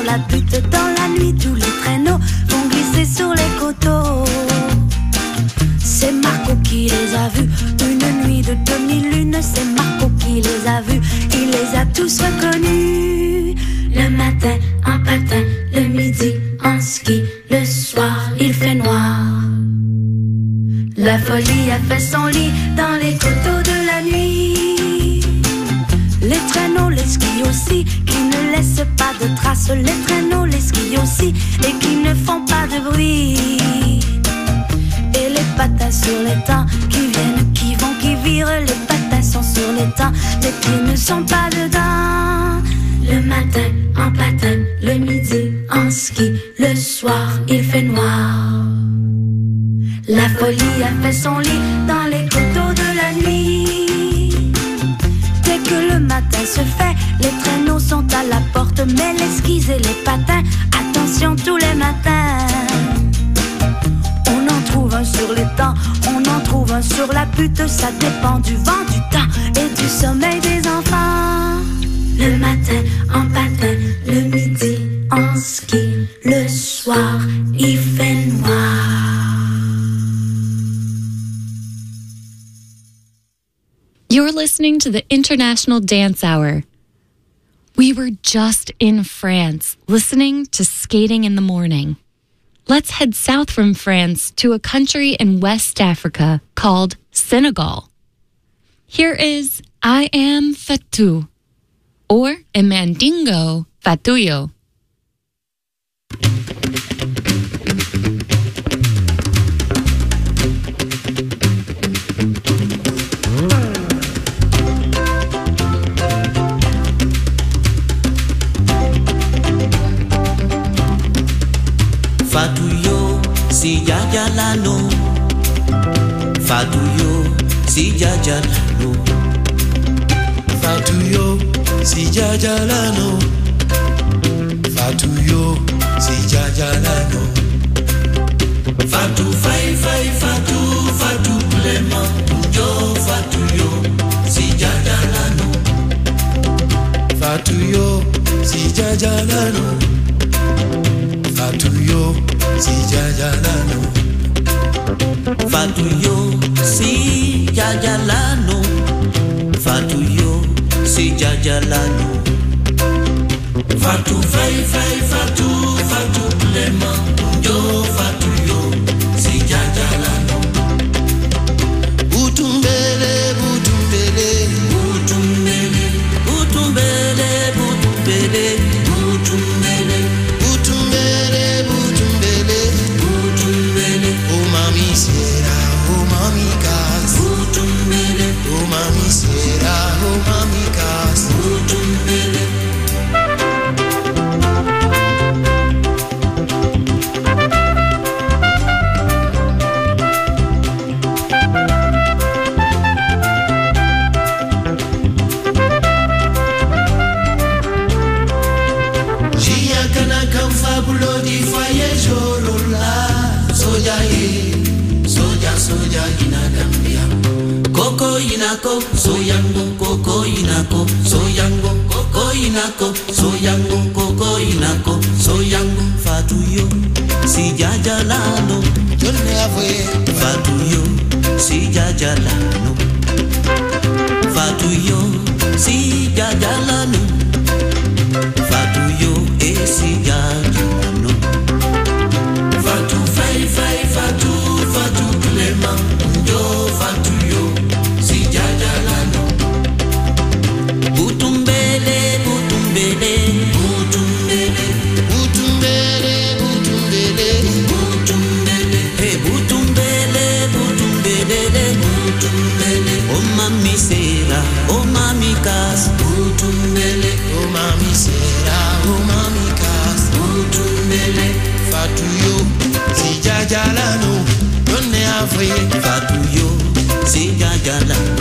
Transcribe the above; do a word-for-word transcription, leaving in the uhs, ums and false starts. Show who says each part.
Speaker 1: la butte dans la nuit, tous les traîneaux vont glisser sur les coteaux. C'est Marco qui les a vus, une nuit de demi-lune, c'est Marco qui les a vus, il les a tous reconnus. Le matin en patin, le midi en ski, le soir il fait noir. La folie a fait son lit dans les coteaux de la nuit. Les traîneaux, les skis aussi, qui ne laissent pas de traces. Les traîneaux, les skis aussi, et qui ne font pas de bruit. Et les patins sur les temps, qui viennent, qui vont, qui virent. Les patins sont sur les temps, les pieds ne sont pas dedans. Le matin en patin, le midi en ski, le soir il fait noir. La folie a fait son lit dans les coteaux de la nuit. Dès que le matin se fait, les traîneaux sont à la porte, mais les skis et les patins, attention tous les matins. On en trouve un sur les temps, on en trouve un sur la butte, ça dépend du vent, du temps et du sommeil des enfants. Le matin en patin, le midi en ski, le soir il fait noir.
Speaker 2: You're listening to the International Dance Hour. We were just in France, listening to Skating in the Morning. Let's head south from France to a country in West Africa called Senegal. Here is I Am Fatou, or in Mandingo, Fatuyo.
Speaker 3: Fatuyo, si jajalano. Fatuyo, si jajalano.
Speaker 4: Fatuyo, si jajalano. Fatuyo, si jajalano.
Speaker 3: Fatu fai fai fatu fatu plema yo fatuyo, si jajalano.
Speaker 4: Fatuyo, si jajalano. Fatuyo, si jajalano.
Speaker 3: Fatuyo, si jajalano. Fatuyo, si jajalano. Fatu fai fai fatu fatu plema yo fatuyo, si jajalano.
Speaker 4: Butumbele, butumbele,
Speaker 3: butumbele, butumbele, butumbele, butumbele.
Speaker 4: butumbele, butumbele,
Speaker 3: Butumbele,
Speaker 4: oh mami sera, oh mami kas.
Speaker 3: butumbele,
Speaker 4: Oh mami sera, oh mami kas.
Speaker 3: butumbele.
Speaker 4: Jia kana kan fabulo di faye jorola. Soja ye, soja soja ina gambia.
Speaker 3: Koko inako, soyango, koko inako, soyango, koko inako, soyango, koko inako, soyango, fatuyo, si jajalano,
Speaker 4: Jone avoye,
Speaker 3: fatuyo, si jajalano, fatuyo, si jajalano, fatuyo, e si jajalano, fatu fai fai fatu fatu klema, yo fatuyo, si jajalano, butumbele, butumbele, butumbele,
Speaker 4: butumbele, butumbele,
Speaker 3: butumbele, hey butumbele, butumbele, butumbele, oh mami sera, oh mami kas, butumbele,
Speaker 4: oh mami sera, oh mami kas.
Speaker 3: butumbele,
Speaker 4: Fatuyo, si jajalano. Jone avoye,
Speaker 3: fatuyo, si jajalano.